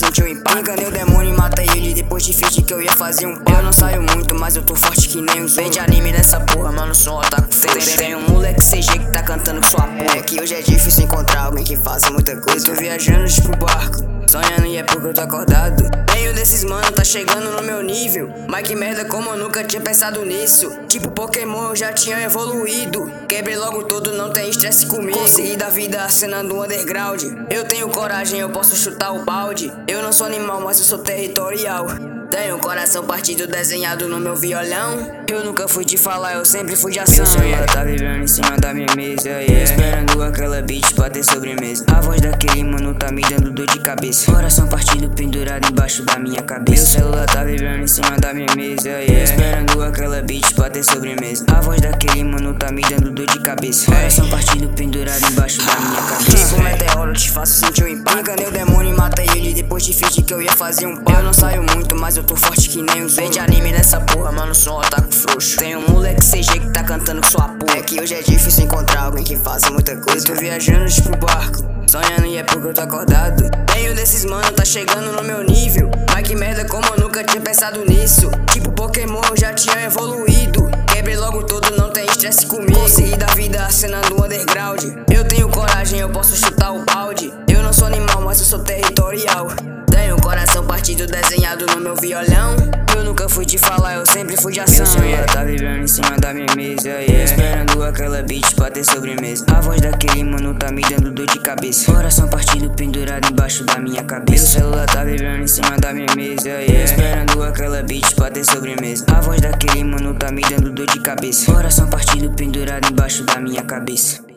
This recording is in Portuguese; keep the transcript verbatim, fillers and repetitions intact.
sentir o impacto. Enganei o demônio e matei ele depois de fingir que eu ia fazer um pau. Eu não saio muito, mas eu tô forte que nem os outros. De anime nessa porra, mano, sou um otaku frouxo. Tem um moleque C G que tá cantando com sua porra. É que hoje é difícil encontrar alguém que faça muita coisa. Eu tô viajando tipo barco, sonhando e é porque eu tô acordado. Nenhum desses mano tá chegando no meu nível, mas que merda, como eu nunca tinha pensado nisso. Tipo Pokémon, eu já tinha evoluído. Quebrei logo todo, não tem estresse comigo. Consegui da vida acenando um underground. Eu tenho coragem, eu posso chutar o balde. Eu não sou animal, mas eu sou territorial. Tenho um coração partido desenhado no meu violão. Eu nunca fui de falar, eu sempre fui de ação. Meu sonho é tá vivendo em cima da minha mesa, yeah. Esperando aquela beat pra ter sobremesa. A voz daquele mano tá me dando dor de cabeça. Coração partido pendurado embaixo da minha cabeça. Meu celular tá vivendo em cima da minha mesa, yeah. Esperando aquela beat pra ter sobremesa. A voz daquele mano tá me dando dor de cabeça. Coração partido pendurado embaixo da minha cabeça. Tipo meteoro, te faço sentir o impacto. Enganei o demônio e matei ele depois de fingir que eu ia fazer um pau. Eu não saio muito, mas eu tô forte que nem os outros. De anime nessa porra, mano, sou um otaku frouxo. Tem um moleque C G que tá cantando com sua porra. É que hoje é difícil encontrar alguém que faça muita coisa. Eu tô viajando tipo barco, sonhando e é porque eu tô acordado. Nenhum desses mano tá chegando no meu nível, mas que merda, como eu nunca tinha pensado nisso. Tipo Pokémon, eu já tinha evoluído. Quebrei logo todo, não tem estresse comigo. Consegui da vida acenando um underground. Eu tenho coragem, eu posso chutar o balde. Eu não sou animal, mas eu sou territorial. Tenho um coração partido desenhado no meu violão. Eu nunca fui de falar, eu sempre fui de ação. Meu sonho é tá vivendo em cima da minha mesa, yeah. Esperando aquela beat pra ter sobremesa. A voz daquele mano tá me dando dor de cabeça. Coração partido pendurado embaixo da minha cabeça. Meu celular tá vivendo em cima da minha mesa, yeah. Esperando aquela beat pra ter sobremesa. A voz daquele mano tá me dando dor de cabeça. Coração partido pendurado embaixo da minha cabeça.